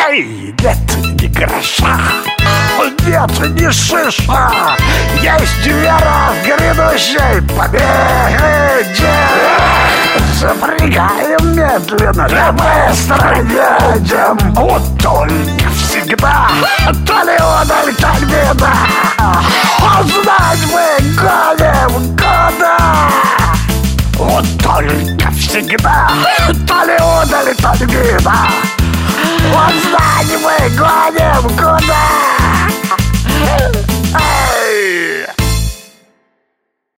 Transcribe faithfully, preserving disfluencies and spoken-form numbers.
Ай, нет ни гроша, нет ни шиша. Есть вера в грядущей победе. Запрягаем медленно, да быстро едем. Вот только всегда то ли удаль, то ли беда. Узнать мы гоним куда. Вот только всегда то ли удаль, то ли беда. Вот знать мы гоним куда.